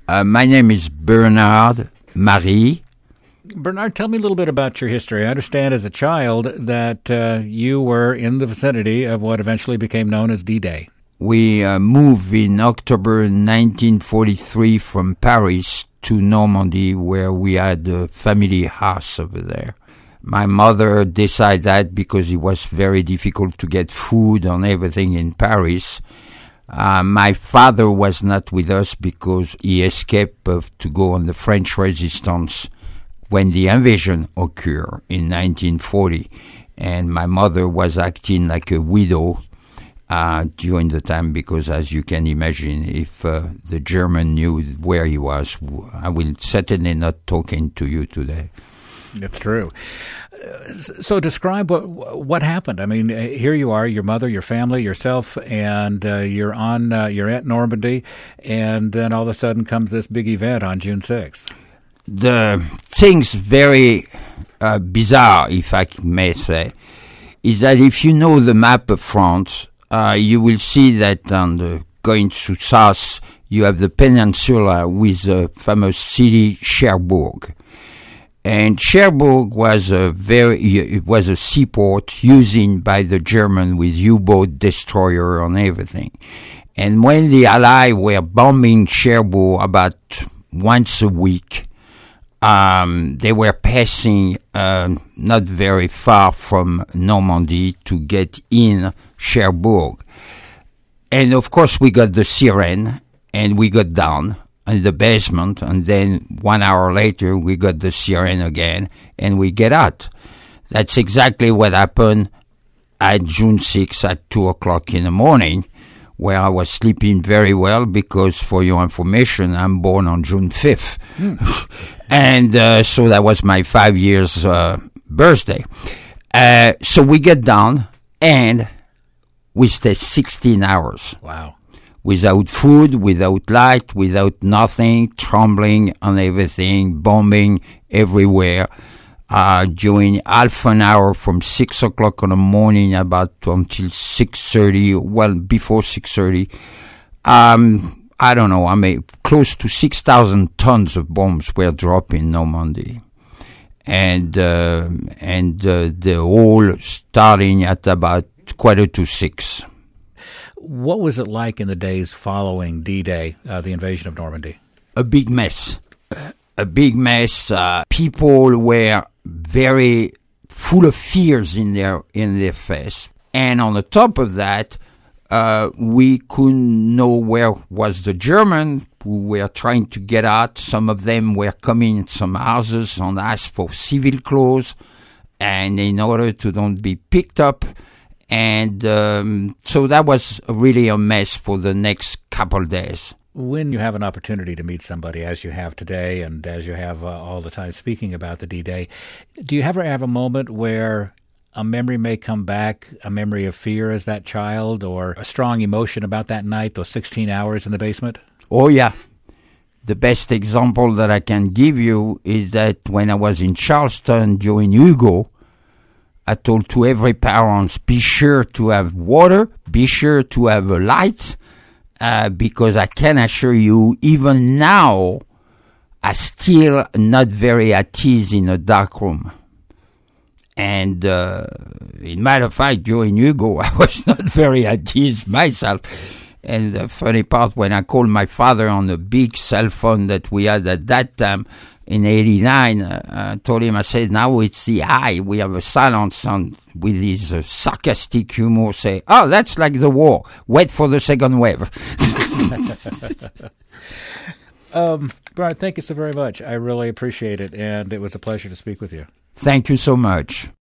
My name is Bernard Marie. Bernard, tell me a little bit about your history. I understand as a child that you were in the vicinity of what eventually became known as D-Day. We moved in October 1943 from Paris to Normandy, where we had a family house over there. My mother decided that because it was very difficult to get food and everything in Paris. My father was not with us because he escaped to go on the French resistance when the invasion occurred in 1940. And my mother was acting like a widow during the time because, as you can imagine, if the German knew where he was, I will certainly not talking to you today. That's true. So describe what happened. I mean, here you are, your mother, your family, yourself, and you're at Normandy, and then all of a sudden comes this big event on June 6th. The thing's very bizarre, if I may say, is that if you know the map of France, you will see that going to south, you have the peninsula with the famous city Cherbourg. And Cherbourg was it was a seaport used by the German with U-boat destroyer and everything. And when the Allies were bombing Cherbourg about once a week, they were passing not very far from Normandy to get in Cherbourg. And of course we got the siren and we got down in the basement, and then 1 hour later we got the siren again and we get out. That's exactly what happened at June 6th at 2 o'clock in the morning, where I was sleeping very well because, for your information, I'm born on June 5th. And so that was my 5 years birthday. So we get down and we stay 16 hours. Wow. Without food, without light, without nothing, trembling and everything, bombing everywhere. During half an hour from 6 o'clock in the morning about until 6:30, well, before 6:30, I don't know, I mean, close to 6,000 tons of bombs were dropped in Normandy. And the whole starting at about 5:45. What was it like in the days following D-Day, the invasion of Normandy? A big mess. A big mess. People were very full of fears in their face. And on the top of that, we couldn't know where was the German who were trying to get out. Some of them were coming in some houses and asked for civil clothes, and in order to don't be picked up. And so that was really a mess for the next couple of days. When you have an opportunity to meet somebody, as you have today and as you have all the time speaking about the D-Day, do you ever have a moment where a memory may come back, a memory of fear as that child, or a strong emotion about that night, those 16 hours in the basement? Oh, yeah. The best example that I can give you is that when I was in Charleston during Hugo, I told to every parent, be sure to have water, be sure to have a light, because I can assure you, even now, I'm still not very at ease in a dark room. And in matter of fact, during Hugo, I was not very at ease myself. And the funny part, when I called my father on the big cell phone that we had at that time, in 89, I told him, I said, now it's the eye. We have a silence on with his sarcastic humor, say, oh, that's like the war. Wait for the second wave. Brian, thank you so very much. I really appreciate it, and it was a pleasure to speak with you. Thank you so much.